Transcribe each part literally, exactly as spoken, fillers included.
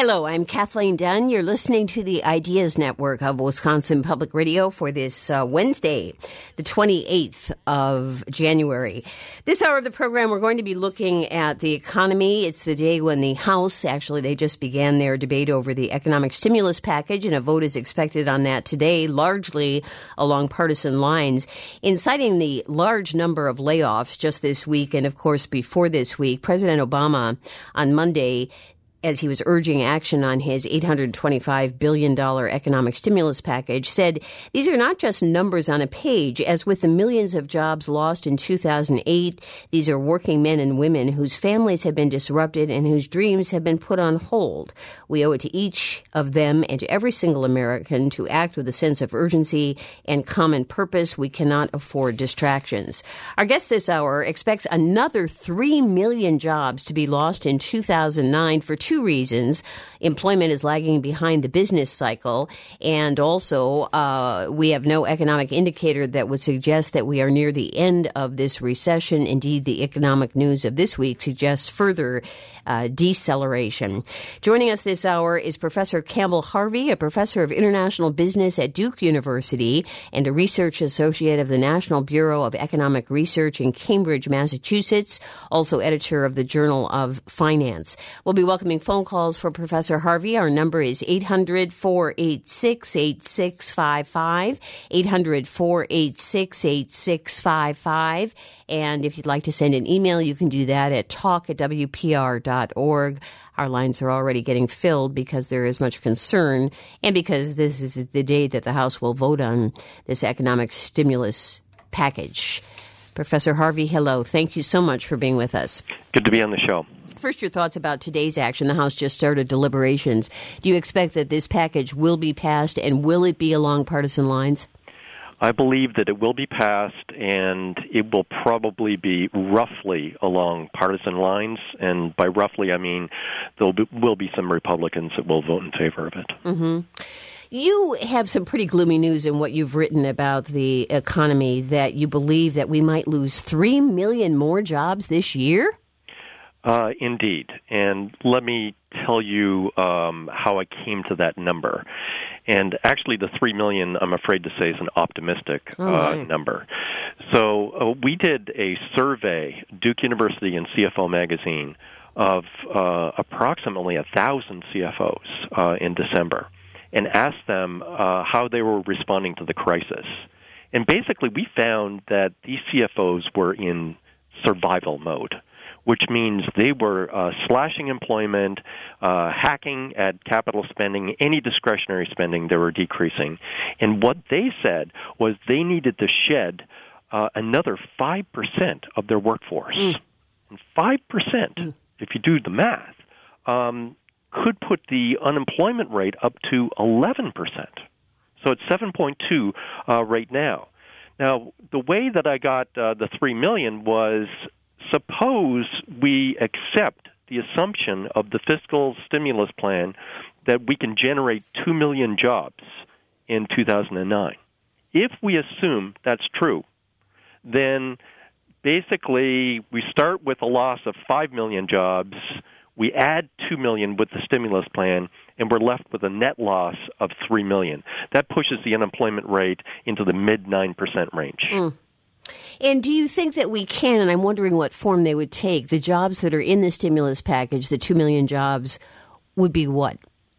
Hello, I'm Kathleen Dunn. You're listening to the Ideas Network of Wisconsin Public Radio for this uh, Wednesday, the twenty-eighth of January. This hour of the program, we're going to be looking at the economy. It's the day when the House, actually, they just began their debate over the economic stimulus package, and a vote is expected on that today, largely along partisan lines. In citing the large number of layoffs just this week, and of course before this week, President Obama on Monday, as he was urging action on his eight hundred twenty-five billion dollars economic stimulus package, said these are not just numbers on a page. As with the millions of jobs lost in two thousand eight, these are working men and women whose families have been disrupted and whose dreams have been put on hold. We owe it to each of them and to every single American to act with a sense of urgency and common purpose. We cannot afford distractions. Our guest this hour expects another three million jobs to be lost in two thousand nine for two Two reasons. Employment is lagging behind the business cycle, and also uh, we have no economic indicator that would suggest that we are near the end of this recession. Indeed, the economic news of this week suggests further uh, deceleration. Joining us this hour is Professor Campbell Harvey, a professor of international business at Duke University and a research associate of the National Bureau of Economic Research in Cambridge, Massachusetts, also editor of the Journal of Finance. We'll be welcoming phone calls for Professor Harvey. Our number is eight hundred, four eight six, eight six five five, eight hundred, four eight six, eight six five five. And if you'd like to send an email, you can do that at talk at w p r dot org. Our lines are already getting filled because there is much concern and because this is the day that the House will vote on this economic stimulus package. Professor Harvey, hello. Thank you so much for being with us. Good to be on the show. First, your thoughts about today's action. The House just started deliberations. Do you expect that this package will be passed, and will it be along partisan lines? I believe that it will be passed, and it will probably be roughly along partisan lines. And by roughly, I mean there will be some Republicans that will vote in favor of it. Mm-hmm. You have some pretty gloomy news in what you've written about the economy, that you believe that we might lose three million more jobs this year? Uh, indeed. And let me tell you um, how I came to that number. And actually the three million, I'm afraid to say, is an optimistic oh, uh, number. So uh, we did a survey, Duke University and C F O Magazine, of uh, approximately one thousand C F Os uh, in December, and asked them uh, how they were responding to the crisis. And basically we found that these C F Os were in survival mode, which means they were uh, slashing employment, uh, hacking at capital spending, any discretionary spending they were decreasing. And what they said was they needed to shed uh, another five percent of their workforce. Mm. And five percent, mm. if you do the math, um, could put the unemployment rate up to eleven percent. So it's seven point two uh, right now. Now, the way that I got uh, the three million was, suppose we accept the assumption of the fiscal stimulus plan that we can generate two million jobs in two thousand nine. If we assume that's true, then basically we start with a loss of five million jobs, we add two million with the stimulus plan, and we're left with a net loss of three million. That pushes the unemployment rate into the mid nine percent range. Mm. And do you think that we can, and I'm wondering what form they would take, the jobs that are in the stimulus package, the two million jobs, would be what?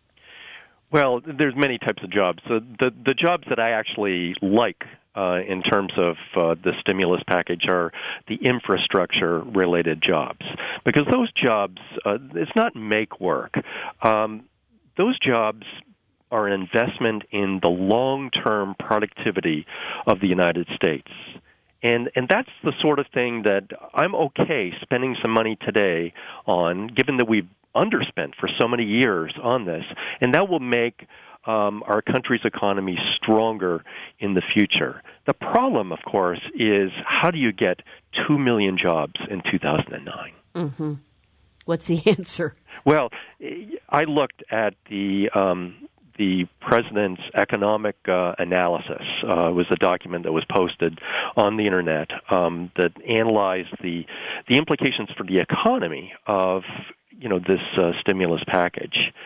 Well, there's many types of jobs. The, the, the jobs that I actually like uh, in terms of uh, the stimulus package are the infrastructure-related jobs. Because those jobs, uh, it's not make work. Um, those jobs are an investment in the long-term productivity of the United States. And and that's the sort of thing that I'm okay spending some money today on, given that we've underspent for so many years on this, and that will make um, our country's economy stronger in the future. The problem, of course, is how do you get two million jobs in two thousand nine? Mm-hmm. What's the answer? Well, I looked at the um, the president's economic uh, analysis. Uh, it was a document that was posted on the internet um, that analyzed the the implications for the economy of you know this uh, stimulus package.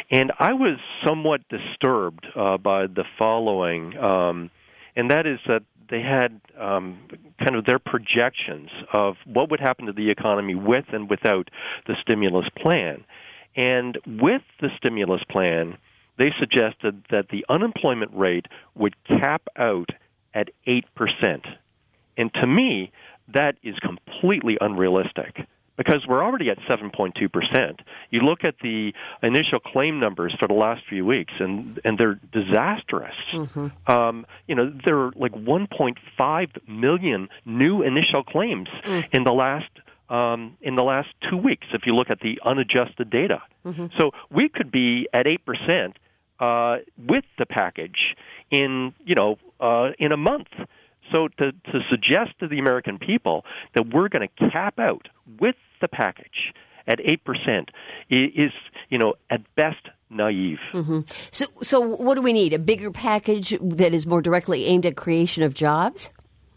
And I was somewhat disturbed uh, by the following, um, and that is that they had um, kind of their projections of what would happen to the economy with and without the stimulus plan. And with the stimulus plan, they suggested that the unemployment rate would cap out at eight percent. And to me, that is completely unrealistic because we're already at seven point two percent. You look at the initial claim numbers for the last few weeks, and, and they're disastrous. Mm-hmm. Um, you know, there are like one point five million new initial claims mm. in the last um, in the last two weeks, if you look at the unadjusted data. Mm-hmm. So we could be at eight percent uh, with the package in, you know, uh, in a month. So to, to suggest to the American people that we're going to cap out with the package at eight percent is, you know, at best naive. Mm-hmm. So, so what do we need? A bigger package that is more directly aimed at creation of jobs?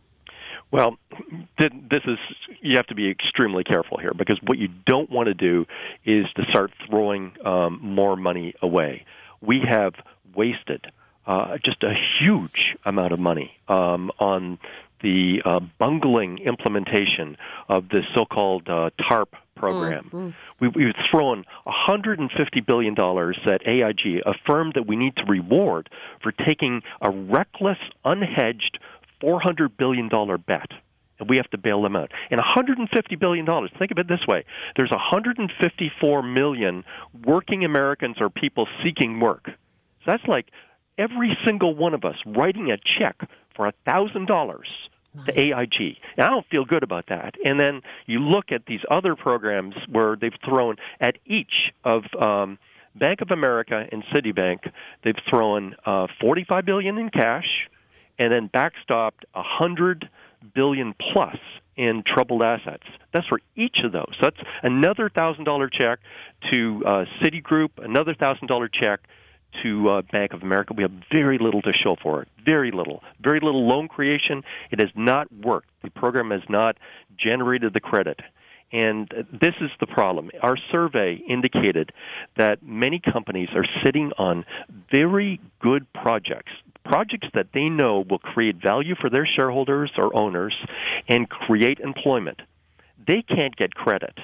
Well, this is, you have to be extremely careful here because what you don't want to do is to start throwing um, more money away. We have wasted Uh, just a huge amount of money um, on the uh, bungling implementation of this so-called uh, TARP program. Mm-hmm. We, we've thrown one hundred fifty billion dollars at A I G, a firm that we need to reward for taking a reckless, unhedged four hundred billion dollars bet. And we have to bail them out. And one hundred fifty billion dollars, think of it this way, there's one hundred fifty-four million working Americans or people seeking work. So that's like every single one of us writing a check for one thousand dollars to A I G. And I don't feel good about that. And then you look at these other programs where they've thrown at each of um, Bank of America and Citibank, they've thrown uh, forty-five billion dollars in cash and then backstopped one hundred billion dollars plus in troubled assets. That's for each of those. So that's another one thousand dollars check to uh, Citigroup, another one thousand dollars check to uh, Bank of America. We have very little to show for it, very little. Very little loan creation. It has not worked. The program has not generated the credit. And this is the problem. Our survey indicated that many companies are sitting on very good projects, projects that they know will create value for their shareholders or owners and create employment. They can't get credit.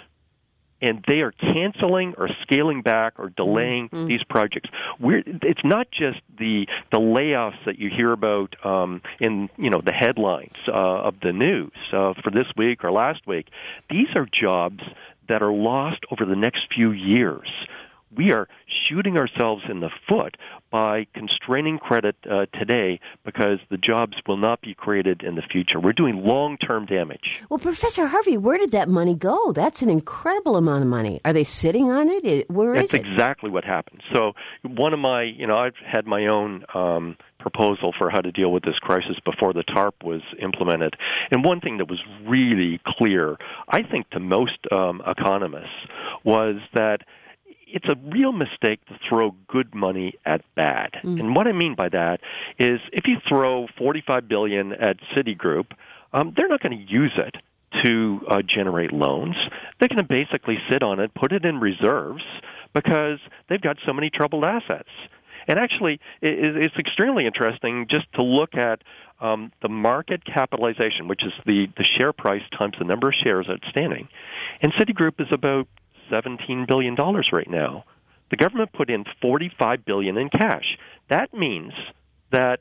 And they are canceling or scaling back or delaying mm-hmm. these projects. We're, it's not just the the layoffs that you hear about um, in you know the headlines uh, of the news uh, for this week or last week. These are jobs that are lost over the next few years. We are shooting ourselves in the foot by constraining credit uh, today because the jobs will not be created in the future. We're doing long-term damage. Well, Professor Harvey, where did that money go? That's an incredible amount of money. Are they sitting on it? Where That's is it? That's exactly what happened. So one of my, you know, I've had my own um, proposal for how to deal with this crisis before the TARP was implemented. And one thing that was really clear, I think, to most um, economists was that it's a real mistake to throw good money at bad. Mm. And what I mean by that is if you throw forty-five billion dollars at Citigroup, um, they're not going to use it to uh, generate loans. They're going to basically sit on it, put it in reserves, because they've got so many troubled assets. And actually, it, it's extremely interesting just to look at um, the market capitalization, which is the, the share price times the number of shares outstanding. And Citigroup is about seventeen billion dollars right now. The government put in forty-five billion dollars in cash. That means that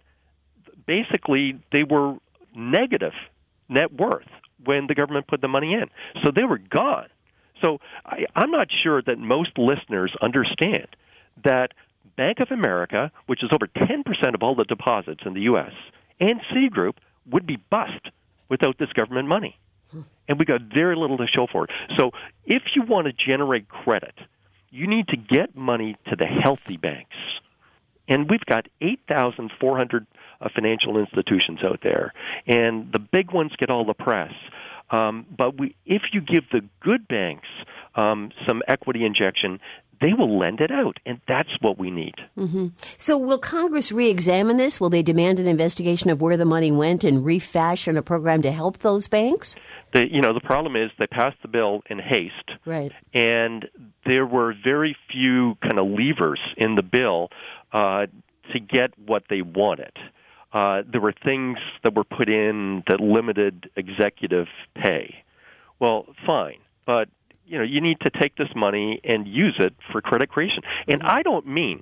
basically they were negative net worth when the government put the money in. So they were gone. So I, I'm not sure that most listeners understand that Bank of America, which is over ten percent of all the deposits in the U S, and Citigroup would be bust without this government money. And we got very little to show for it. So if you want to generate credit, you need to get money to the healthy banks. And we've got eight thousand four hundred uh, financial institutions out there. And the big ones get all the press. Um, but we, if you give the good banks um, some equity injection, they will lend it out, and that's what we need. Mm-hmm. So will Congress re-examine this? Will they demand an investigation of where the money went and refashion a program to help those banks? The, you know, the problem is they passed the bill in haste, right? And there were very few kind of levers in the bill uh, to get what they wanted. Uh, there were things that were put in that limited executive pay. Well, fine, but you know, you need to take this money and use it for credit creation. And I don't mean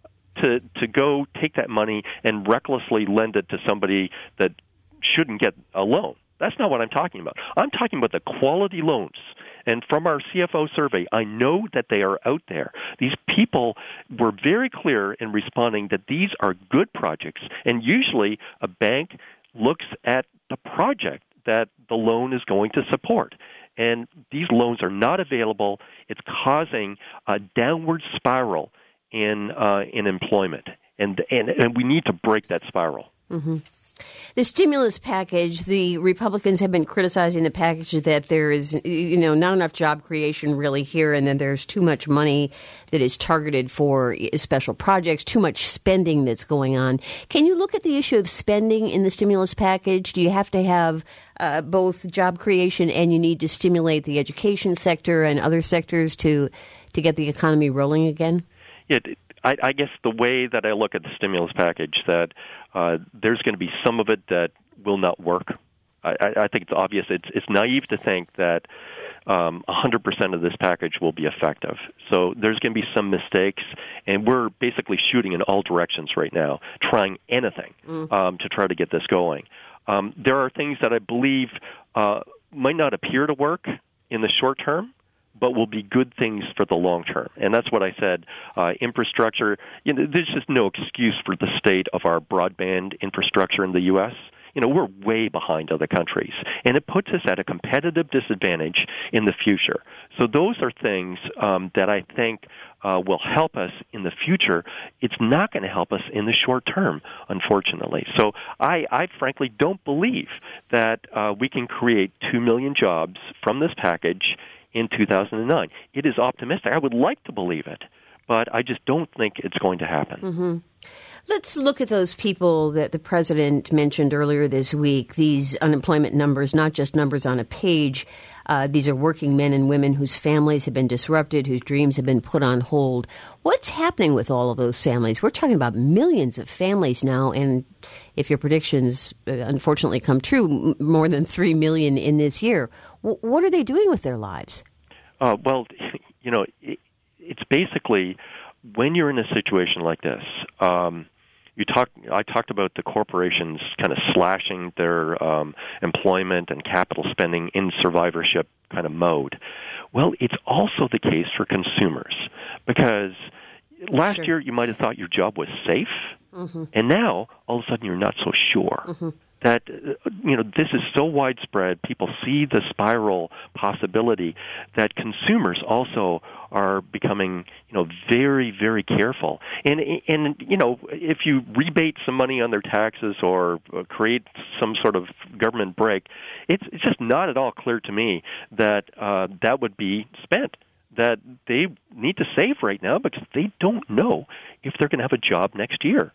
to to go take that money and recklessly lend it to somebody that shouldn't get a loan. That's not what I'm talking about. I'm talking about the quality loans. And from our C F O survey, I know that they are out there. These people were very clear in responding that these are good projects. And usually a bank looks at the project that the loan is going to support. And these loans are not available. It's causing a downward spiral in uh, in employment, and, and and we need to break that spiral. Mm-hmm. The stimulus package, the Republicans have been criticizing the package that there is, you know, not enough job creation really here, and then there's too much money that is targeted for special projects, too much spending that's going on. Can you look at the issue of spending in the stimulus package? Do you have to have uh, both job creation and you need to stimulate the education sector and other sectors to to get the economy rolling again? Yeah, I, I guess the way that I look at the stimulus package, that uh, there's going to be some of it that will not work. I, I think it's obvious. It's, it's naive to think that um, one hundred percent of this package will be effective. So there's going to be some mistakes, and we're basically shooting in all directions right now, trying anything mm. um, to try to get this going. Um, there are things that I believe uh, might not appear to work in the short term, but will be good things for the long term. And that's what I said. Uh, infrastructure, you know, there's just no excuse for the state of our broadband infrastructure in the U S. You know, we're way behind other countries, and it puts us at a competitive disadvantage in the future. So those are things um, that I think uh, will help us in the future. It's not going to help us in the short term, unfortunately. So I, I frankly don't believe that uh, we can create two million jobs from this package in two thousand nine. It is optimistic. I would like to believe it, but I just don't think it's going to happen. Mm-hmm. Let's look at those people that the president mentioned earlier this week, these unemployment numbers, not just numbers on a page. Uh, these are working men and women whose families have been disrupted, whose dreams have been put on hold. What's happening with all of those families? We're talking about millions of families now, and if your predictions uh, unfortunately come true, m- more than three million in this year. W- what are they doing with their lives? Uh, well, you know, it, it's basically when you're in a situation like this, um, You talk, I talked about the corporations kind of slashing their um, employment and capital spending in survivorship kind of mode. Well, it's also the case for consumers, because last sure. year you might have thought your job was safe, mm-hmm. and now all of a sudden you're not so sure. Mm-hmm. That, you know, this is so widespread, people see the spiral possibility, that consumers also are becoming, you know, very, very careful. And, and you know, if you rebate some money on their taxes or create some sort of government break, it's, it's just not at all clear to me that uh, that would be spent. That they need to save right now because they don't know if they're going to have a job next year.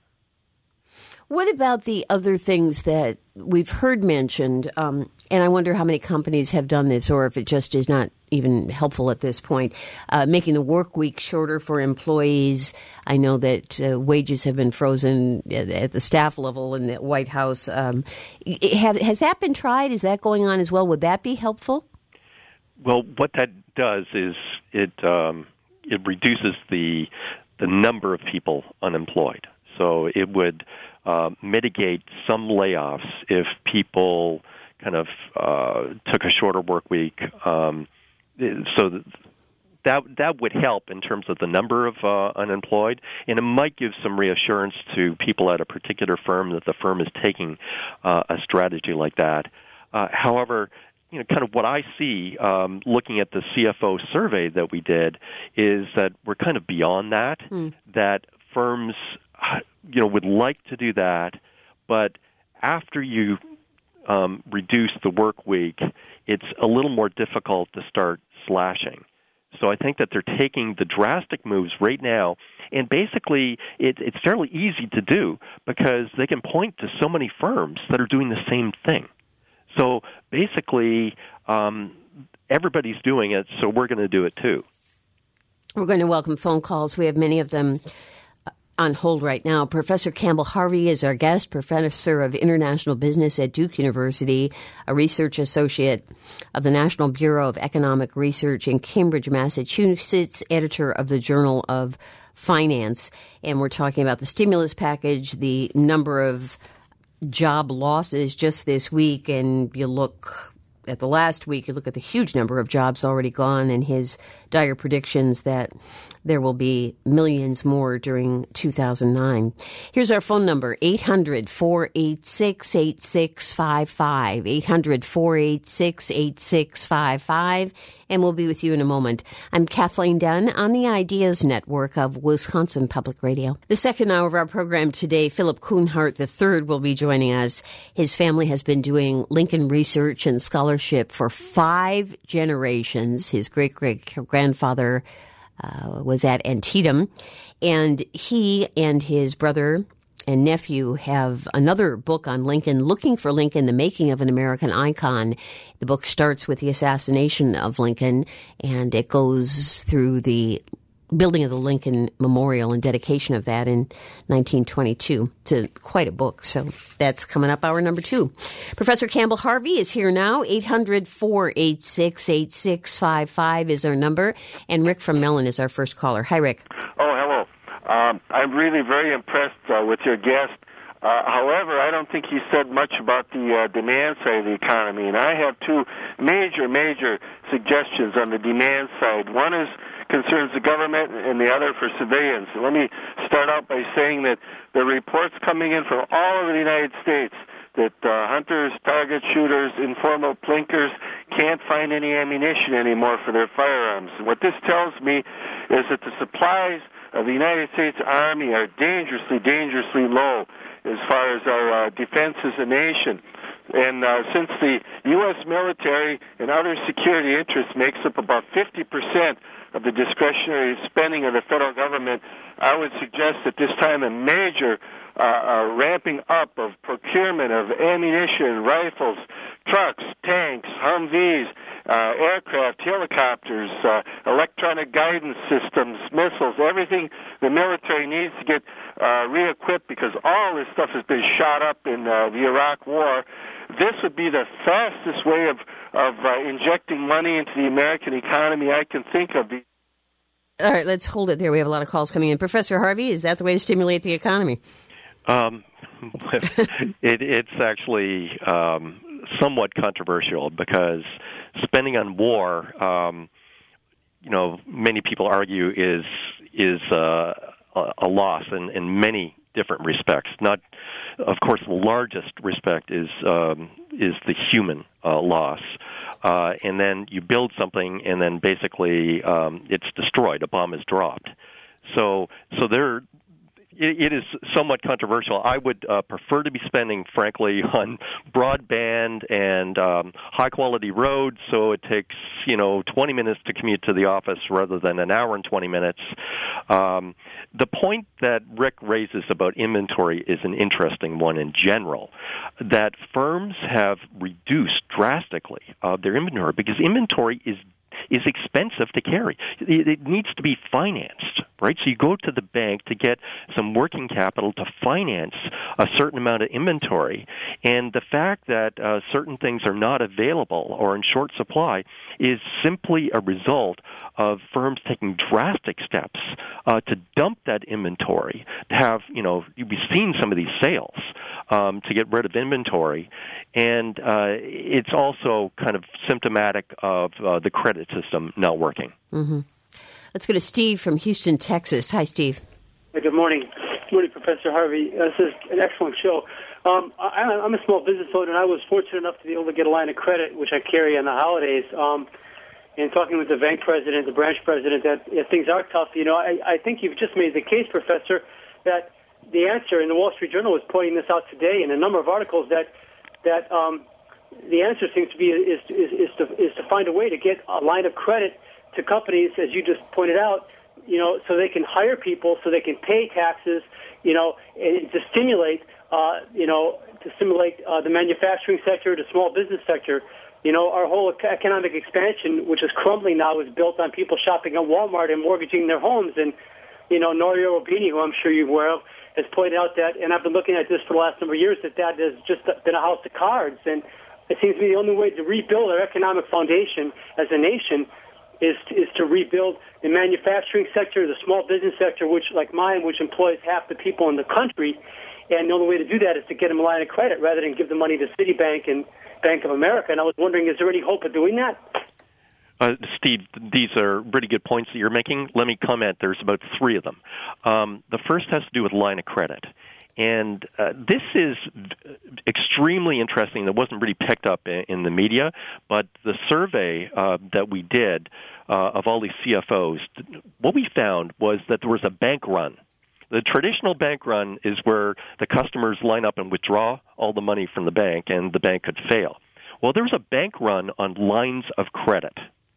What about the other things that we've heard mentioned? Um, and I wonder how many companies have done this, or if it just is not even helpful at this point. Uh, making the work week shorter for employees. I know that uh, wages have been frozen at, at the staff level in the White House. Um, have, has that been tried? Is that going on as well? Would that be helpful? Well, what that does is it um, it reduces the the number of people unemployed. So it would uh, mitigate some layoffs if people kind of uh, took a shorter work week. Um, so that that would help in terms of the number of uh, unemployed, and it might give some reassurance to people at a particular firm that the firm is taking uh, a strategy like that. Uh, however, you know, kind of what I see um, looking at the C F O survey that we did is that we're kind of beyond that, mm. that firms you know, would like to do that, but after you um, reduce the work week, it's a little more difficult to start slashing. So I think that they're taking the drastic moves right now, and basically it, it's fairly easy to do because they can point to so many firms that are doing the same thing. So basically, um, everybody's doing it, so we're going to do it too. We're going to welcome phone calls. We have many of them on hold right now. Professor Campbell Harvey is our guest, professor of international business at Duke University, a research associate of the National Bureau of Economic Research in Cambridge, Massachusetts, editor of the Journal of Finance. And we're talking about the stimulus package, the number of job losses just this week. And you look at the last week, you look at the huge number of jobs already gone and his dire predictions that there will be millions more during two thousand nine. Here's our phone number, eight hundred, four eight six, eight six five five, eight hundred, four eight six, eight six five five, and we'll be with you in a moment. I'm Kathleen Dunn on the Ideas Network of Wisconsin Public Radio. The second hour of our program today, Philip Kuhnhart the third will be joining us. His family has been doing Lincoln research and scholarship for five generations. His great-great-grandfather Uh, was at Antietam, and he and his brother and nephew have another book on Lincoln, Looking for Lincoln, The Making of an American Icon. The book starts with the assassination of Lincoln, and it goes through the building of the Lincoln Memorial and dedication of that in nineteen twenty-two. It's a, quite a book, so that's coming up hour number two. Professor Campbell Harvey is here now. eight hundred, four eight six, eight six five five is our number, and Rick from Mellon is our first caller. Hi, Rick. Oh, hello. Um, I'm really very impressed uh, with your guest. Uh, however, I don't think he said much about the uh, demand side of the economy, and I have two major, major suggestions on the demand side. One is concerns the government, and the other for civilians. Let me start out by saying that the reports coming in from all over the United States that uh, hunters, target shooters, informal plinkers can't find any ammunition anymore for their firearms. What this tells me is that the supplies of the United States Army are dangerously, dangerously low as far as our uh, defense as a nation. And uh, since the U S military and other security interests makes up about fifty percent of the discretionary spending of the federal government, I would suggest at this time a major uh, uh, ramping up of procurement of ammunition, rifles, trucks, tanks, Humvees, uh, aircraft, helicopters, uh, electronic guidance systems, missiles, everything the military needs to get uh, re-equipped, because all this stuff has been shot up in uh, the Iraq War. This would be the fastest way of, of uh, injecting money into the American economy I can think of. All right, let's hold it there. We have a lot of calls coming in. Professor Harvey, is that the way to stimulate the economy? Um, it, it's actually um, somewhat controversial, because spending on war, um, you know, many people argue is is uh, a loss in, in many different respects. Not, of course, the largest respect is um, is the human uh, loss, uh, and then you build something, and then basically um, it's destroyed. A bomb is dropped. So, so there. It is somewhat controversial. I would uh, prefer to be spending, frankly, on broadband and um, high-quality roads, so it takes, you know, twenty minutes to commute to the office rather than an hour and twenty minutes. Um, the point that Rick raises about inventory is an interesting one in general, that firms have reduced drastically uh, their inventory, because inventory is is expensive to carry. It, it needs to be financed, right? So you go to the bank to get some working capital to finance a certain amount of inventory. And the fact that uh, certain things are not available or in short supply is simply a result of firms taking drastic steps uh, to dump that inventory, to have, you know, we've seen some of these sales um, to get rid of inventory. And uh, it's also kind of symptomatic of uh, the credit system not working. Mm-hmm. Let's go to Steve from Houston, Texas. Hi, Steve. Hey, good morning. Good morning, Professor Harvey. Uh, this is an excellent show. Um, I, I'm a small business owner, and I was fortunate enough to be able to get a line of credit, which I carry on the holidays. Um, and talking with the bank president, the branch president, that if things are tough, you know, I, I think you've just made the case, Professor, that the answer, and the Wall Street Journal is pointing this out today in a number of articles, that that um, the answer seems to be is, is, is, to, is to find a way to get a line of credit to companies, as you just pointed out, you know, so they can hire people, so they can pay taxes, you know, and to stimulate, uh, you know, to stimulate uh, the manufacturing sector, the small business sector. You know, our whole economic expansion, which is crumbling now, is built on people shopping at Walmart and mortgaging their homes. And, you know, Norio Rubini, who I'm sure you're aware of, has pointed out that, and I've been looking at this for the last number of years, that that has just been a house of cards. And it seems to me the only way to rebuild our economic foundation as a nation is to, is to rebuild the manufacturing sector, the small business sector, which, like mine, which employs half the people in the country. And the only way to do that is to get them a line of credit rather than give the money to Citibank and Bank of America. And I was wondering, is there any hope of doing that? Uh, Steve, these are pretty good points that you're making. Let me comment. There's about three of them. Um, the first has to do with line of credit. And uh, this is extremely interesting. That wasn't really picked up in, in the media, but the survey uh, that we did uh, of all these C F Os, what we found was that there was a bank run. The traditional bank run is where the customers line up and withdraw all the money from the bank, and the bank could fail. Well, there was a bank run on lines of credit.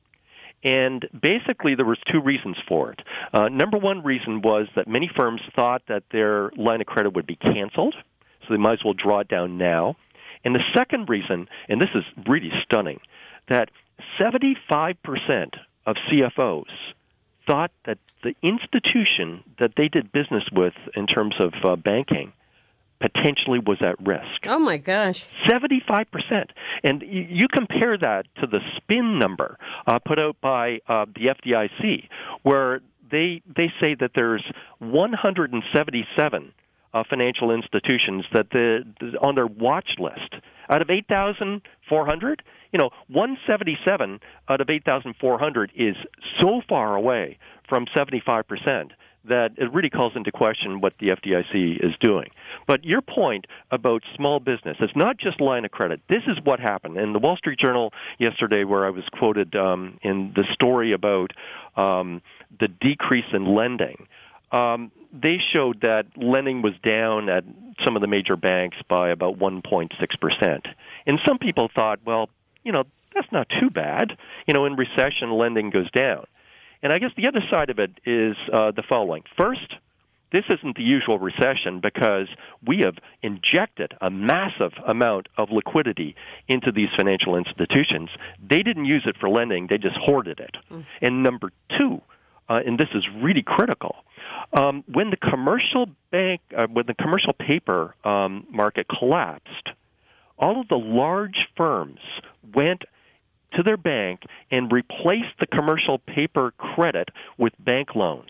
And basically, there was two reasons for it. Uh, number one reason was that many firms thought that their line of credit would be canceled, so they might as well draw it down now. And the second reason, and this is really stunning, that seventy-five percent of C F Os thought that the institution that they did business with in terms of uh, banking potentially was at risk. Oh, my gosh. seventy-five percent. And you, you compare that to the spin number uh, put out by uh, the F D I C, where they they say that there's one hundred seventy-seven uh, financial institutions that the, the on their watch list. Out of eight thousand four hundred, you know, one hundred seventy-seven out of eight thousand four hundred is so far away from seventy-five percent that it really calls into question what the F D I C is doing. But your point about small business, it's not just line of credit. This is what happened. In the Wall Street Journal yesterday, where I was quoted um, in the story about um, the decrease in lending, um, they showed that lending was down at some of the major banks by about one point six percent. And some people thought, well, you know, that's not too bad. You know, in recession, lending goes down. And I guess the other side of it is uh, the following. First, this isn't the usual recession because we have injected a massive amount of liquidity into these financial institutions. They didn't use it for lending. They just hoarded it. Mm. And number two, uh, and this is really critical, um, when the commercial bank, uh, when the commercial paper um, market collapsed, all of the large firms went to their bank and replaced the commercial paper credit with bank loans.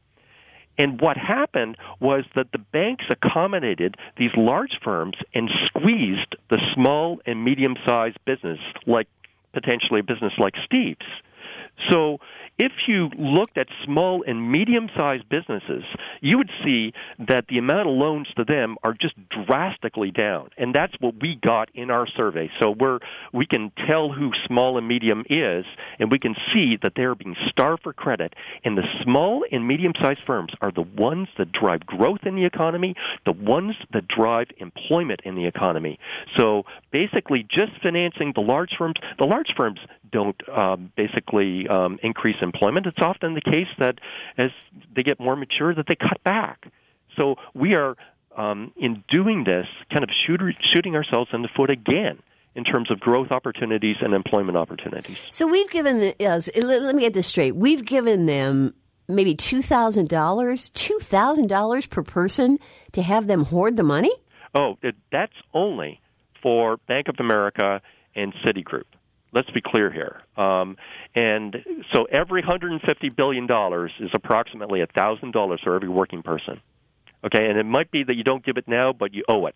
And what happened was that the banks accommodated these large firms and squeezed the small and medium-sized business, like potentially a business like Steve's. So if you looked at small and medium-sized businesses, you would see that the amount of loans to them are just drastically down. And that's what we got in our survey. So we're, we can tell who small and medium is, and we can see that they're being starved for credit. And the small and medium-sized firms are the ones that drive growth in the economy, the ones that drive employment in the economy. So basically just financing the large firms, the large firms don't um, basically um, increase employment. It's often the case that as they get more mature that they cut back. So we are, um, in doing this, kind of shoot, shooting ourselves in the foot again in terms of growth opportunities and employment opportunities. So we've given, the, uh, let me get this straight, we've given them maybe two thousand dollars, two thousand dollars per person to have them hoard the money? Oh, it, that's only for Bank of America and Citigroup. Let's be clear here. Um, and so every one hundred fifty billion dollars is approximately one thousand dollars for every working person. Okay, and it might be that you don't give it now, but you owe it.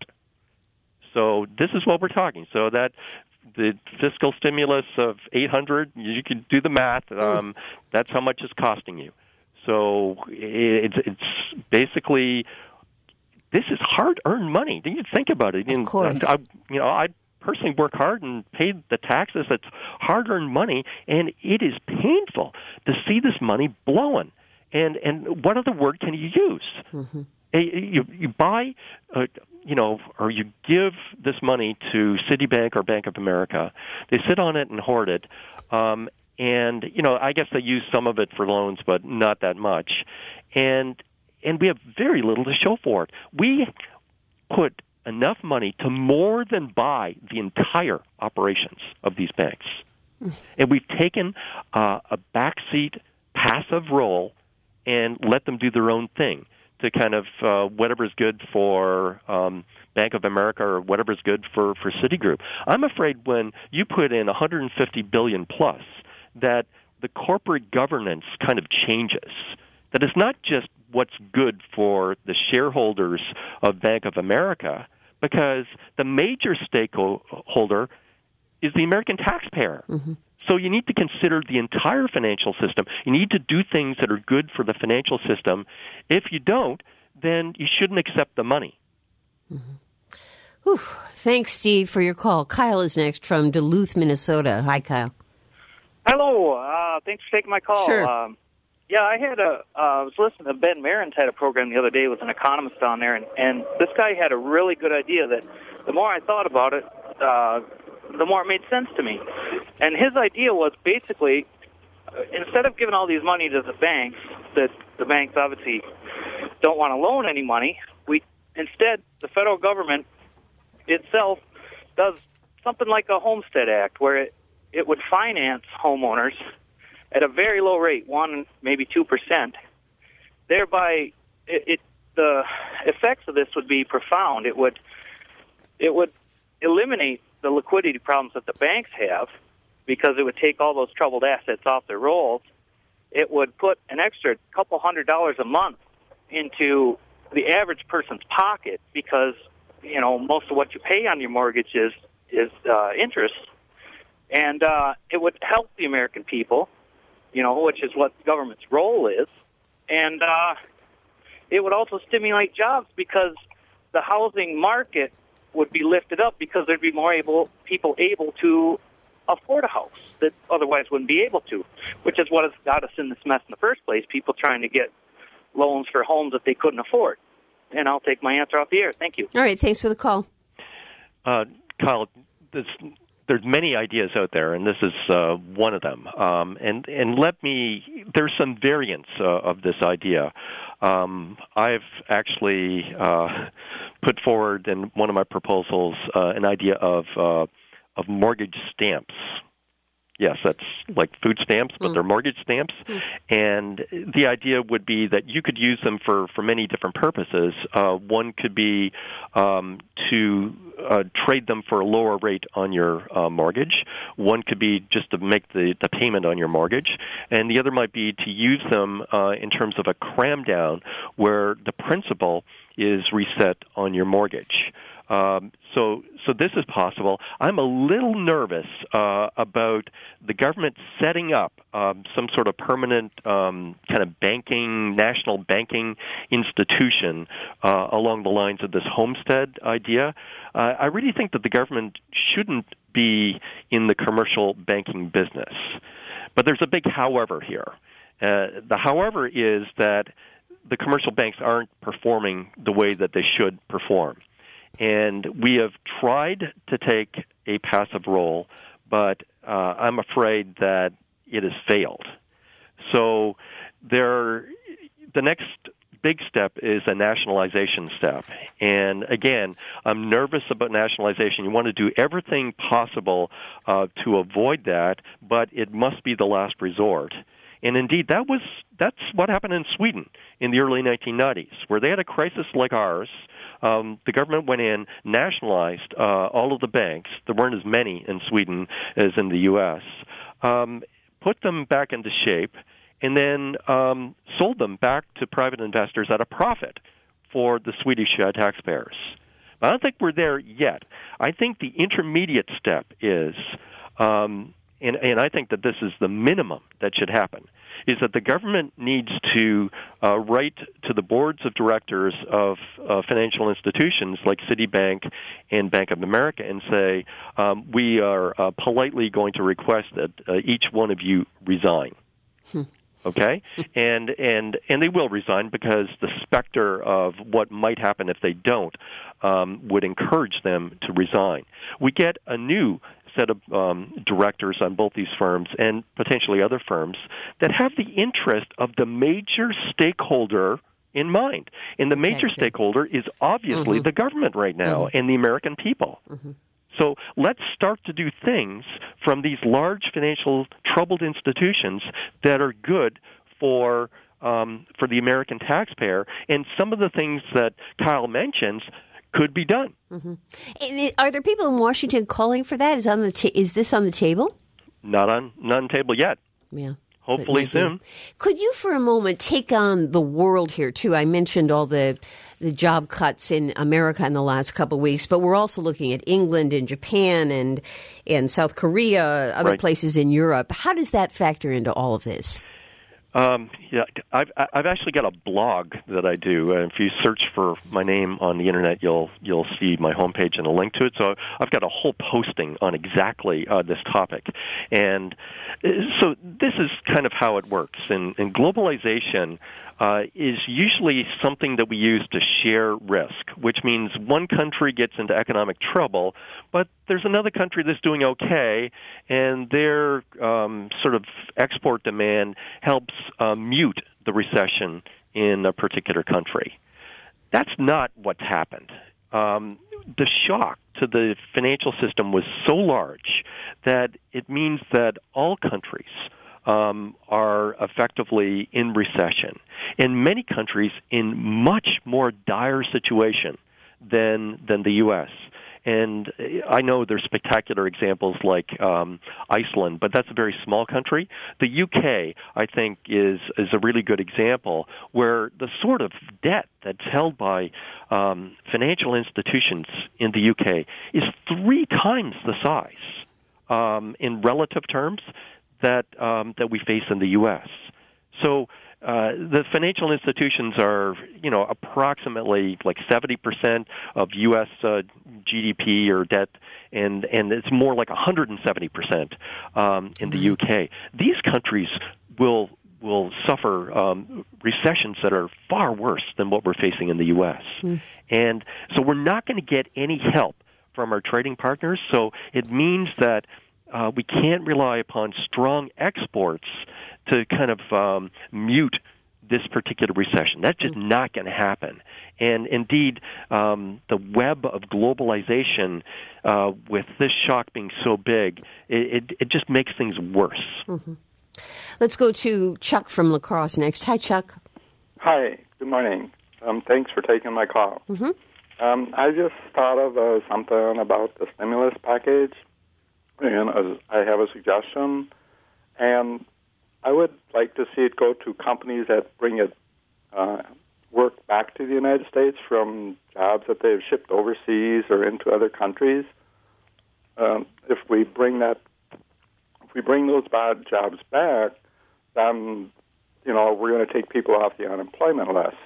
So this is what we're talking. So that the fiscal stimulus of eight hundred dollars, you can do the math. Um, that's how much it's costing you. So it's, it's basically, this is hard-earned money. You think about it. Of course. I, you know, I personally work hard and pay the taxes. It's hard-earned money, and it is painful to see this money blowing. And and what other word can you use? Mm-hmm. You, you buy, uh, you know, or you give this money to Citibank or Bank of America. They sit on it and hoard it, um, And, you know, I guess they use some of it for loans, but not that much. And and we have very little to show for it. We put enough money to more than buy the entire operations of these banks. And we've taken uh, a backseat passive role and let them do their own thing to kind of uh, whatever's good for um, Bank of America or whatever's good for, for Citigroup. I'm afraid when you put in one hundred fifty billion dollars plus, that the corporate governance kind of changes. That it's not just what's good for the shareholders of Bank of America, because the major stakeholder is the American taxpayer. Mm-hmm. So you need to consider the entire financial system. You need to do things that are good for the financial system. If you don't, then you shouldn't accept the money. Mm-hmm. Whew. Thanks, Steve, for your call. Kyle is next from Duluth, Minnesota. Hi, Kyle. Hello. Uh, thanks for taking my call. Sure. Um, yeah, I had a. Uh, I was listening to Ben Marins had a program the other day with an economist on there, and, and this guy had a really good idea that the more I thought about it, uh, the more it made sense to me. And his idea was basically, uh, instead of giving all these money to the banks, that the banks obviously don't want to loan any money, we instead, the federal government itself does something like a Homestead Act, where it, it would finance homeowners at a very low rate, one, maybe two percent. Thereby, it, it the effects of this would be profound. It would it would eliminate the liquidity problems that the banks have, because it would take all those troubled assets off their rolls. It would put an extra couple hundred dollars a month into the average person's pocket, because, you know, most of what you pay on your mortgage is, is uh, interest. And uh, it would help the American people, you know, which is what the government's role is. And uh, it would also stimulate jobs, because the housing market would be lifted up, because there'd be more able people able to afford a house that otherwise wouldn't be able to, which is what has got us in this mess in the first place, people trying to get loans for homes that they couldn't afford. And I'll take my answer off the air. Thank you. All right. Thanks for the call. Uh, Kyle, this, there's many ideas out there, and this is uh, one of them. Um, and, and let me, there's some variants uh, of this idea. Um, I've actually uh, put forward in one of my proposals uh, an idea of uh, of mortgage stamps. Yes, that's like food stamps, but mm. they're mortgage stamps. Mm. And the idea would be that you could use them for, for many different purposes. Uh, one could be um, to uh, trade them for a lower rate on your uh, mortgage. One could be just to make the, the payment on your mortgage. And the other might be to use them uh, in terms of a cram down, where the principal is reset on your mortgage. Um, so, so this is possible. I'm a little nervous uh, about the government setting up um, some sort of permanent um, kind of banking, national banking institution uh, along the lines of this homestead idea. Uh, I really think that the government shouldn't be in the commercial banking business. But there's a big however here. Uh, the however is that the commercial banks aren't performing the way that they should perform. And we have tried to take a passive role, but uh, I'm afraid that it has failed. So there, the next big step is a nationalization step. And again, I'm nervous about nationalization. You want to do everything possible uh, to avoid that, but it must be the last resort. And indeed, that was that's what happened in Sweden in the early nineteen nineties, where they had a crisis like ours. Um, the government went in, nationalized uh, all of the banks. There weren't as many in Sweden as in the U S Um, put them back into shape, and then um, sold them back to private investors at a profit for the Swedish uh, taxpayers. I don't think we're there yet. I think the intermediate step is, um, and, and I think that this is the minimum that should happen, is that the government needs to uh, write to the boards of directors of uh, financial institutions like Citibank and Bank of America and say, um, we are uh, politely going to request that uh, each one of you resign. Hmm. Okay? and and and they will resign, because the specter of what might happen if they don't um, would encourage them to resign. We get a new set of um, directors on both these firms and potentially other firms that have the interest of the major stakeholder in mind. And the major stakeholder is obviously mm-hmm. the government right now mm-hmm. and the American people. Mm-hmm. So let's start to do things from these large financial troubled institutions that are good for um, for the American taxpayer. And some of the things that Kyle mentions could be done. Mm-hmm. And are there people in Washington calling for that? Is on the ta- is this on the table? Not on not on the table yet. Yeah. Hopefully soon. Could you, for a moment, take on the world here, too? I mentioned all the the job cuts in America in the last couple of weeks, but we're also looking at England and Japan and, and South Korea, other right. places in Europe. How does that factor into all of this? Um, yeah, I've I've actually got a blog that I do. Uh, if you search for my name on the internet, you'll you'll see my homepage and a link to it. So I've got a whole posting on exactly uh, this topic, and uh, so this is kind of how it works. And, and globalization uh, is usually something that we use to share risk, which means one country gets into economic trouble, but there's another country that's doing okay, and their um, sort of export demand helps uh, mute the recession in a particular country. That's not what's happened. Um, the shock to the financial system was so large that it means that all countries um, are effectively in recession, and many countries in much more dire situation than than the U S And I know there's spectacular examples like um, Iceland, but that's a very small country. The U K, I think, is is a really good example where the sort of debt that's held by um, financial institutions in the U K is three times the size um, in relative terms that um, that we face in the U S. So Uh, the financial institutions are, you know, approximately like seventy percent of U S uh, G D P or debt, and, and it's more like one hundred seventy percent um, in the U K. These countries will will suffer um, recessions that are far worse than what we're facing in the U S. Mm. And so we're not going to get any help from our trading partners, so it means that uh, we can't rely upon strong exports to kind of um, mute this particular recession. That's just not going to happen. And indeed, um, the web of globalization, uh, with this shock being so big, it, it, it just makes things worse. Mm-hmm. Let's go to Chuck from La Crosse next. Hi, Chuck. Hi. Good morning. Um, thanks for taking my call. Mm-hmm. Um, I just thought of uh, something about the stimulus package, and uh, I have a suggestion. And I would like to see it go to companies that bring it uh, work back to the United States from jobs that they've shipped overseas or into other countries. Um, if we bring that, if we bring those bad jobs back, then you know we're going to take people off the unemployment list.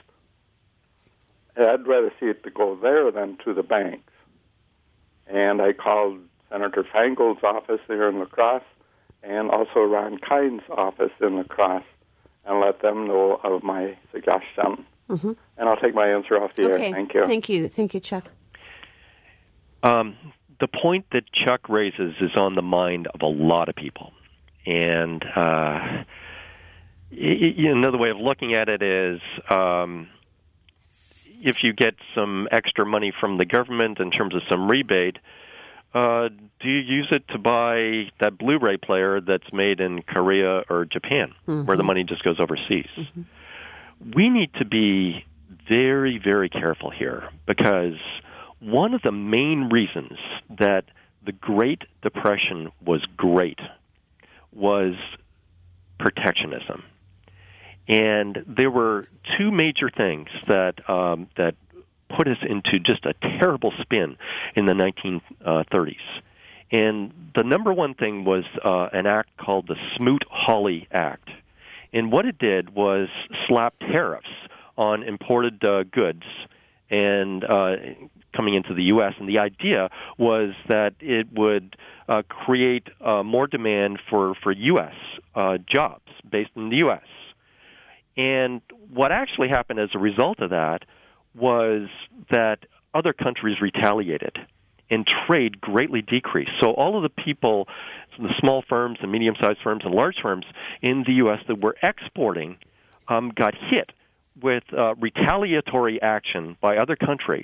I'd rather see it to go there than to the banks. And I called Senator Feingold's office here in La Crosse, and also Ron Kind's office in La Crosse, and let them know of my suggestion. Mm-hmm. And I'll take my answer off the okay. air. Thank you. Thank you. Thank you, Chuck. Um, the point that Chuck raises is on the mind of a lot of people. And uh, it, it, another way of looking at it is um, if you get some extra money from the government in terms of some rebate, Uh, do you use it to buy that Blu-ray player that's made in Korea or Japan, mm-hmm. where the money just goes overseas? Mm-hmm. We need to be very, very careful here, because one of the main reasons that the Great Depression was great was protectionism. And there were two major things that um, that put us into just a terrible spin in the nineteen thirties. And the number one thing was uh, an act called the Smoot-Hawley Act. And what it did was slap tariffs on imported uh, goods and uh, coming into the U S. And the idea was that it would uh, create uh, more demand for, for U S uh, jobs based in the U S. And what actually happened as a result of that was that other countries retaliated. and trade greatly decreased. So all of the people, the small firms and medium-sized firms and large firms in the U S that were exporting um, got hit with uh, retaliatory action by other countries,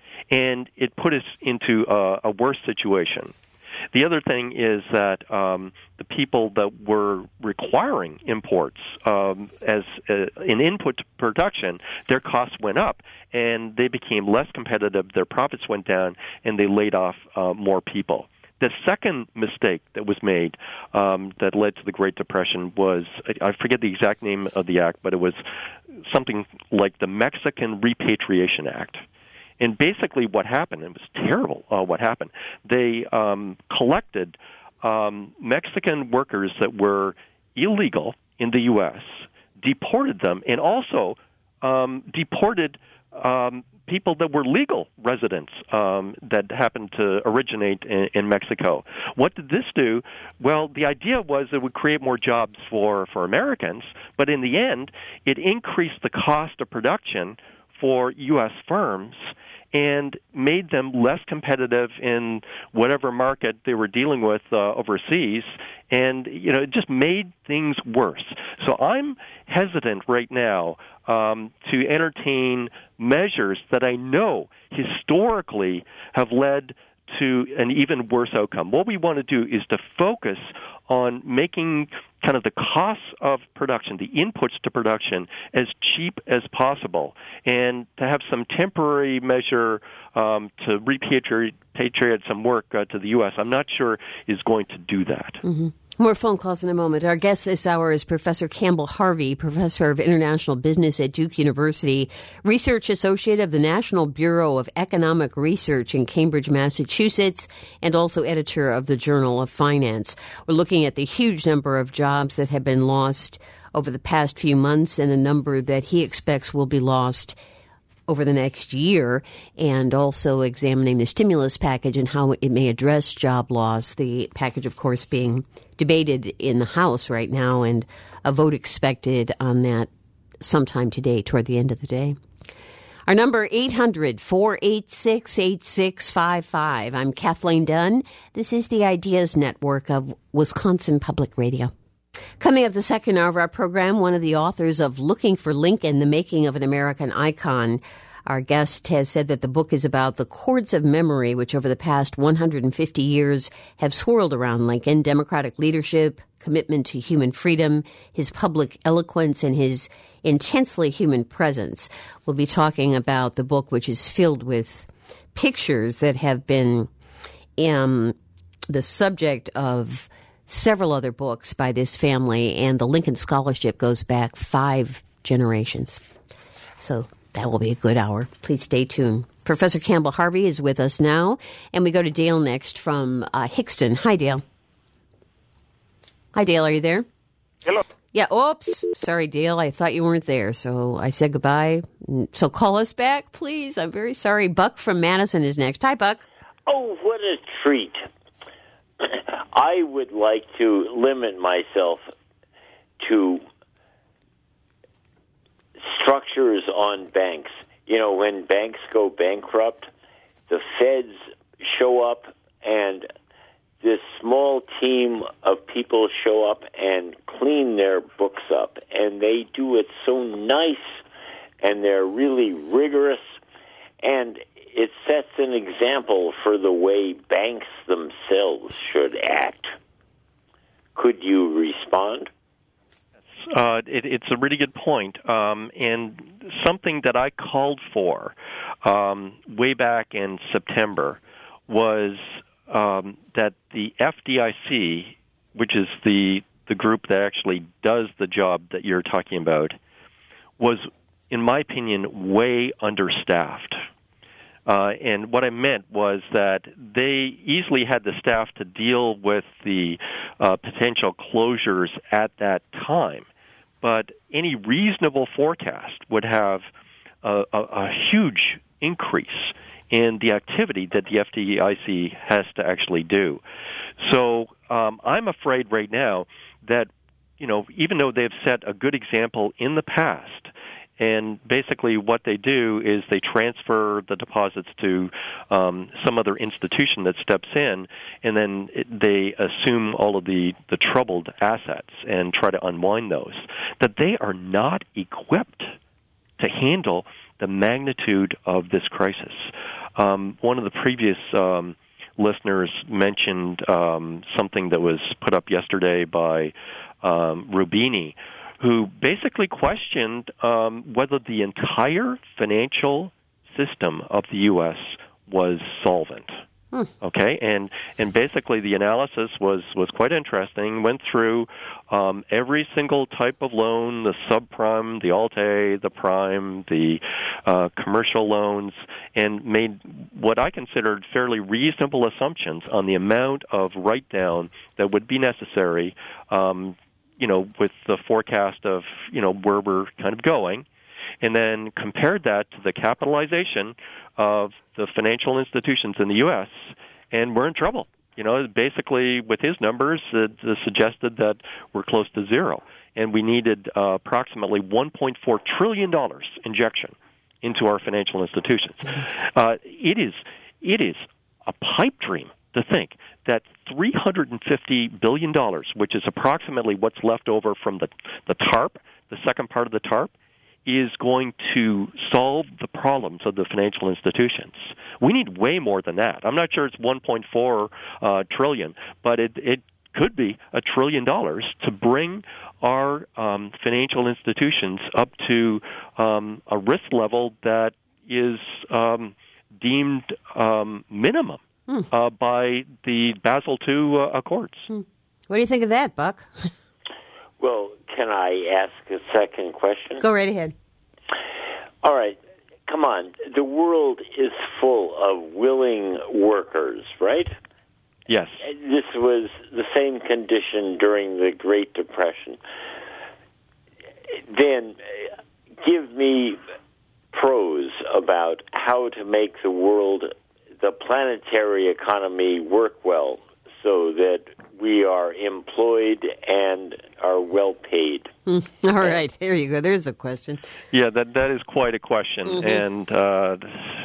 and it put us into a, a worse situation. The other thing is that um, the people that were requiring imports um, as uh, an input to production, their costs went up, and they became less competitive, their profits went down, and they laid off uh, more people. The second mistake that was made um, that led to the Great Depression was, I forget the exact name of the act, but it was something like the Mexican Repatriation Act. And basically what happened, it was terrible uh, what happened, they um, collected um, Mexican workers that were illegal in the U S, deported them, and also um, deported um, people that were legal residents um, that happened to originate in, in Mexico. What did this do? Well, the idea was it would create more jobs for, for Americans, but in the end, it increased the cost of production for U S firms and made them less competitive in whatever market they were dealing with uh, overseas. And, you know, it just made things worse. So I'm hesitant right now um, to entertain measures that I know historically have led to an even worse outcome. What we want to do is to focus on making kind of the costs of production, the inputs to production, as cheap as possible, and to have some temporary measure um, to repatriate some work uh, to the U S, I'm not sure is going to do that. Mm-hmm. More phone calls in a moment. Our guest this hour is Professor Campbell Harvey, Professor of International Business at Duke University, Research Associate of the National Bureau of Economic Research in Cambridge, Massachusetts, and also editor of the Journal of Finance. We're looking at the huge number of jobs that have been lost over the past few months and the number that he expects will be lost over the next year, and also examining the stimulus package and how it may address job loss. The package, of course, being debated in the House right now, and a vote expected on that sometime today, toward the end of the day. Our number, eight hundred, four eight six, eight six five five. I'm Kathleen Dunn. This is the Ideas Network of Wisconsin Public Radio. Coming up the second hour of our program, one of the authors of Looking for Lincoln, The Making of an American Icon. Our guest has said that the book is about the chords of memory, which over the past one hundred fifty years have swirled around Lincoln: democratic leadership, commitment to human freedom, his public eloquence, and his intensely human presence. We'll be talking about the book, which is filled with pictures that have been um, the subject of several other books by this family, and the Lincoln Scholarship goes back five generations. So that will be a good hour. Please stay tuned. Professor Campbell Harvey is with us now, and we go to Dale next from uh, Hickston. Hi, Dale. Hi, Dale. Are you there? Hello. Yeah. Oops. Sorry, Dale. I thought you weren't there, so I said goodbye. So call us back, please. I'm very sorry. Buck from Madison is next. Hi, Buck. Oh, what a treat. I would like to limit myself to structures on banks. You know, when banks go bankrupt, the feds show up, and this small team of people show up and clean their books up, and they do it so nice, and they're really rigorous, and it sets an example for the way banks themselves should act. Could you respond? Uh, it, it's a really good point, um, and something that I called for um, way back in September was um, that the F D I C, which is the the group that actually does the job that you're talking about, was, in my opinion, way understaffed. Uh, and what I meant was that they easily had the staff to deal with the uh, potential closures at that time. But any reasonable forecast would have a, a, a huge increase in the activity that the F D I C has to actually do. So um, I'm afraid right now that, you know, even though they've set a good example in the past, And basically what they do is they transfer the deposits to um, some other institution that steps in, and then it, they assume all of the, the troubled assets and try to unwind those. That they are not equipped to handle the magnitude of this crisis. Um, one of the previous um, listeners mentioned um, something that was put up yesterday by um, Rubini, who basically questioned um, whether the entire financial system of the U S was solvent. Hmm. Okay, and and basically the analysis was, was quite interesting. Went through um, every single type of loan, the subprime, the Alt-A, the prime, the uh, commercial loans, and made what I considered fairly reasonable assumptions on the amount of write-down that would be necessary, um, you know, with the forecast of, you know, where we're kind of going, and then compared that to the capitalization of the financial institutions in the U S, and we're in trouble. You know, basically with his numbers, it, it suggested that we're close to zero, and we needed uh, approximately one point four trillion dollars injection into our financial institutions. Uh, it is it is a pipe dream to think that three hundred fifty billion dollars, which is approximately what's left over from the, the TARP, the second part of the TARP, is going to solve the problems of the financial institutions. We need way more than that. I'm not sure it's one point four uh, trillion, but it, it could be a trillion dollars to bring our um, financial institutions up to um, a risk level that is um, deemed um, minimum. Hmm. Uh, by the Basel two uh, Accords. Hmm. What do you think of that, Buck? Well, can I ask a second question? Go right ahead. All right. Come on. The world is full of willing workers, right? Yes. This was the same condition during the Great Depression. Then give me pros about how to make the world, the planetary economy, work well so that we are employed and are well paid. Mm, all right, there you go. There's the question. Yeah, that that is quite a question, mm-hmm. and, uh,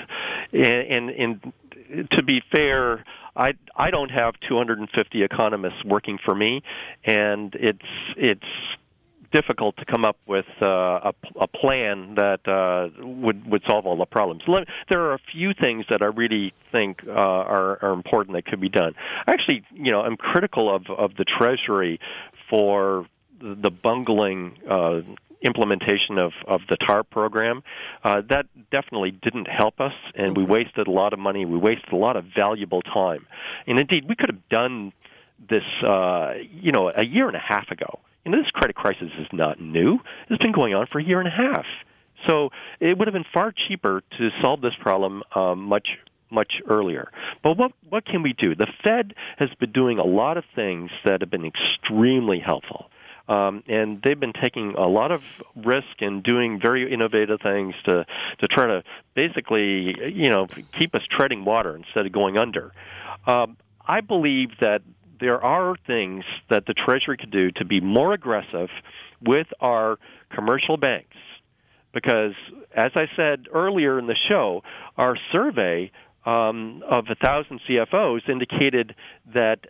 and and and to be fair, I I don't have two hundred fifty economists working for me, and it's it's difficult to come up with uh, a, a plan that uh, would would solve all the problems. There are a few things that I really think uh, are, are important that could be done. Actually, you know, I'm critical of of the Treasury for the bungling uh, implementation of, of the TARP program. Uh, that definitely didn't help us, and we wasted a lot of money. We wasted a lot of valuable time. And indeed, we could have done this, uh, you know, a year and a half ago. You know, this credit crisis is not new. It's been going on for a year and a half. So it would have been far cheaper to solve this problem um, much, much earlier. But what what can we do? The Fed has been doing a lot of things that have been extremely helpful. Um, and they've been taking a lot of risk and doing very innovative things to, to try to basically, you know, keep us treading water instead of going under. Um, I believe that there are things that the Treasury could do to be more aggressive with our commercial banks. Because, as I said earlier in the show, our survey um, of one thousand C F Os indicated that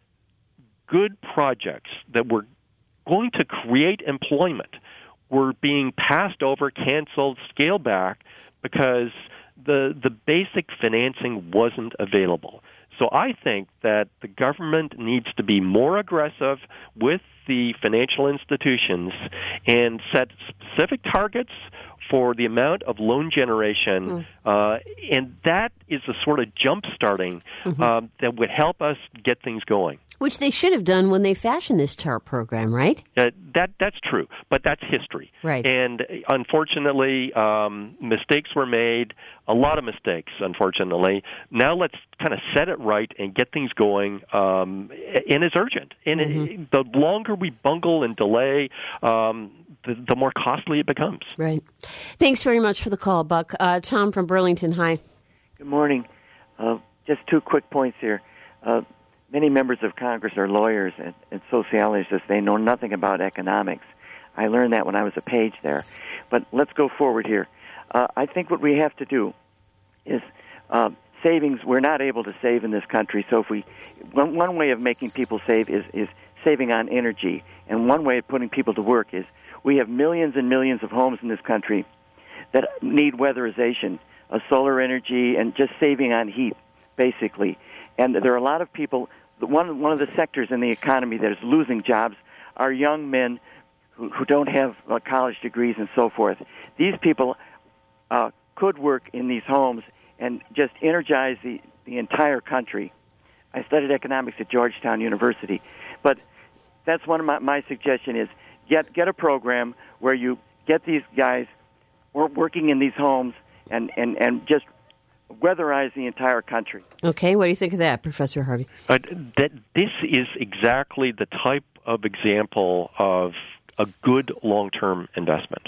good projects that were going to create employment were being passed over, canceled, scaled back because the the basic financing wasn't available. So I think that the government needs to be more aggressive with the financial institutions and set specific targets for the amount of loan generation, mm. uh, and that is the sort of jump-starting mm-hmm. um, that would help us get things going. Which they should have done when they fashioned this TARP program, right? Uh, that that's true, but that's history. Right. And unfortunately, um, mistakes were made, a lot of mistakes, unfortunately. Now let's kind of set it right and get things going, um, and it's urgent. And mm-hmm. it, the longer we bungle and delay, um, the, the more costly it becomes. Right. Thanks very much for the call, Buck. Uh, Tom from Burlington, hi. Good morning. Uh, just two quick points here. Uh, Many members of Congress are lawyers and, and sociologists. They know nothing about economics. I learned that when I was a page there. But let's go forward here. Uh, I think what we have to do is uh, savings. We're not able to save in this country. So if we, one, one way of making people save is, is saving on energy. And one way of putting people to work is we have millions and millions of homes in this country that need weatherization, uh, solar energy, and just saving on heat, basically. And there are a lot of people, one, one of the sectors in the economy that is losing jobs are young men who, who don't have uh, college degrees and so forth. These people uh, could work in these homes and just energize the, the entire country. I studied economics at Georgetown University. But that's one of my, my suggestion is get get a program where you get these guys working in these homes and, and, and just weatherize the entire country. Okay, what do you think of that, Professor Harvey? Uh, that this is exactly the type of example of a good long-term investment.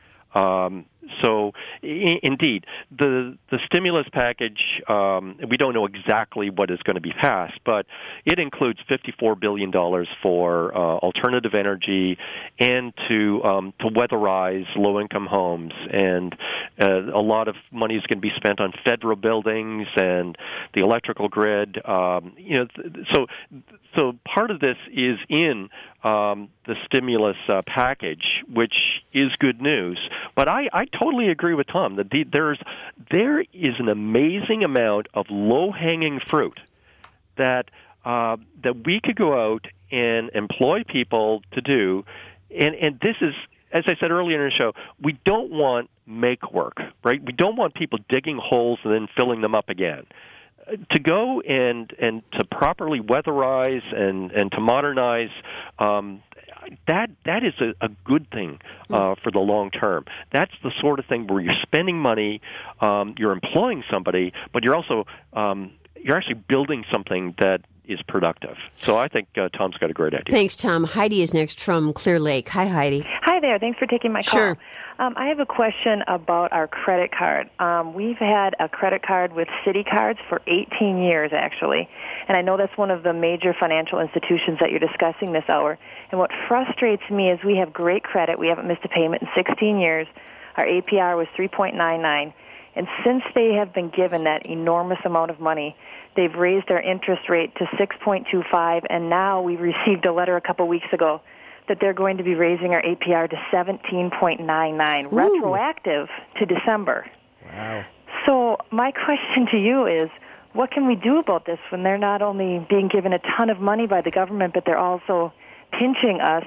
Um, so, I- indeed, the the stimulus package, um, we don't know exactly what is going to be passed, but it includes fifty-four billion dollars for uh, alternative energy and to um, to weatherize low-income homes. And uh, a lot of money is going to be spent on federal buildings and the electrical grid. Um, you know, th- so so part of this is in um, the stimulus uh, package, which is good news. But I, I totally agree with Tom that the, there's there is an amazing amount of low-hanging fruit that uh, that we could go out and employ people to do, and and this is, as I said earlier in the show, we don't want make work, right? We don't want people digging holes and then filling them up again. To go and and to properly weatherize and, and to modernize, um, that that is a, a good thing uh, for the long term. That's the sort of thing where you're spending money, um, you're employing somebody, but you're also um, you're actually building something that is productive. So I think uh, Tom's got a great idea. Thanks, Tom. Heidi is next from Clear Lake. Hi, Heidi. Hi there. Thanks for taking my call. Sure. Um, I have a question about our credit card. Um, we've had a credit card with Citi cards for eighteen years, actually. And I know that's one of the major financial institutions that you're discussing this hour. And what frustrates me is we have great credit. We haven't missed a payment in sixteen years. Our A P R was three point nine nine. And since they have been given that enormous amount of money, they've raised their interest rate to six point two five, and now we received a letter a couple weeks ago that they're going to be raising our A P R to seventeen point nine nine, Ooh. retroactive to December. Wow. So my question to you is, what can we do about this when they're not only being given a ton of money by the government, but they're also pinching us,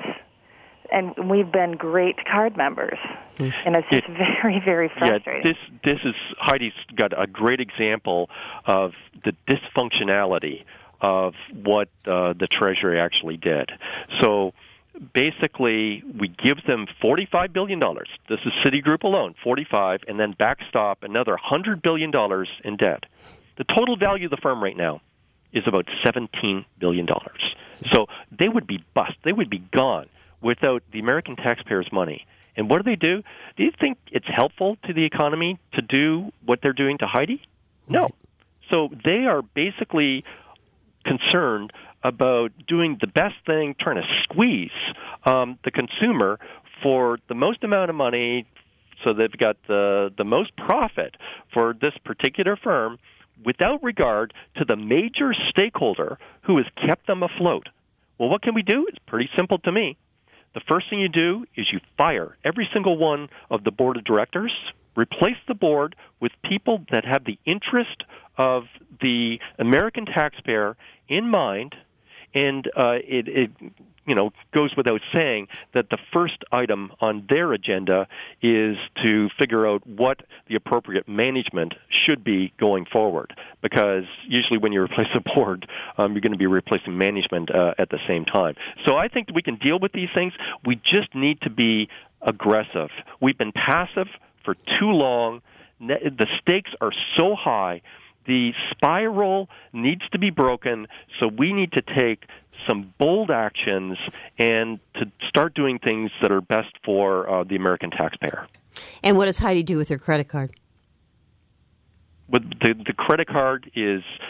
and we've been great card members? Mm. And it's just it, very, very frustrating. Yeah, this, this is, Heidi's got a great example of the dysfunctionality of what uh, the Treasury actually did. So basically, we give them forty-five billion dollars. This is Citigroup alone, forty-five, and then backstop another one hundred billion dollars in debt. The total value of the firm right now is about seventeen billion dollars. So they would be bust. They would be gone without the American taxpayers' money. And what do they do? Do you think it's helpful to the economy to do what they're doing to Heidi? No. So they are basically concerned about doing the best thing, trying to squeeze um, the consumer for the most amount of money so they've got the, the most profit for this particular firm without regard to the major stakeholder who has kept them afloat. Well, what can we do? It's pretty simple to me. The first thing you do is you fire every single one of the board of directors, replace the board with people that have the interest of the American taxpayer in mind, and uh, it, it you know goes without saying that the first item on their agenda is to figure out what the appropriate management should be going forward, because usually when you replace a board, um, you're going to be replacing management uh, at the same time. So I think that we can deal with these things. We just need to be aggressive. We've been passive for too long. The stakes are so high. The spiral needs to be broken, so we need to take some bold actions and to start doing things that are best for uh, the American taxpayer. And what does Heidi do with her credit card? With the, the credit card is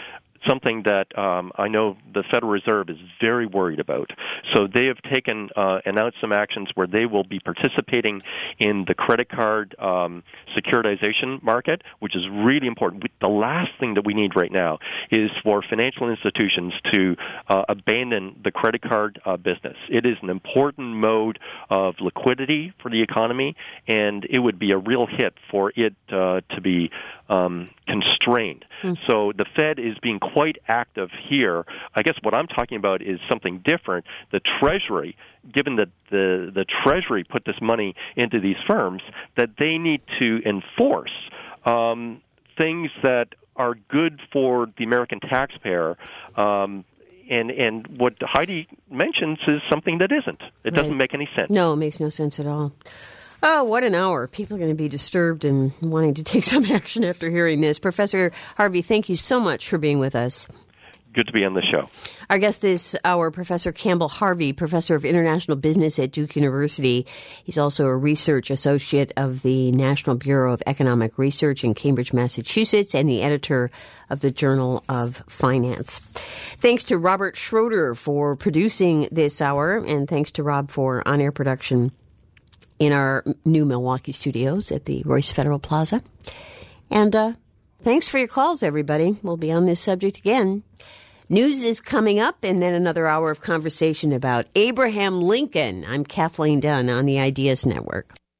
something that um, I know the Federal Reserve is very worried about. So they have taken, uh, announced some actions where they will be participating in the credit card um, securitization market, which is really important. The last thing that we need right now is for financial institutions to uh, abandon the credit card uh, business. It is an important mode of liquidity for the economy, and it would be a real hit for it uh, to be um, constrained. Mm. So the Fed is being quite active here. I guess what I'm talking about is something different. The Treasury, given that the, the Treasury put this money into these firms, that they need to enforce um, things that are good for the American taxpayer. Um, and and what Heidi mentions is something that isn't. It right. doesn't make any sense. No, it makes no sense at all. Oh, what an hour. People are going to be disturbed and wanting to take some action after hearing this. Professor Harvey, thank you so much for being with us. Good to be on the show. Our guest this hour, Professor Campbell Harvey, Professor of International Business at Duke University. He's also a research associate of the National Bureau of Economic Research in Cambridge, Massachusetts, and the editor of the Journal of Finance. Thanks to Robert Schroeder for producing this hour, and thanks to Rob for on-air production in our new Milwaukee studios at the Royce Federal Plaza. And uh, thanks for your calls, everybody. We'll be on this subject again. News is coming up, and then another hour of conversation about Abraham Lincoln. I'm Kathleen Dunn on the Ideas Network.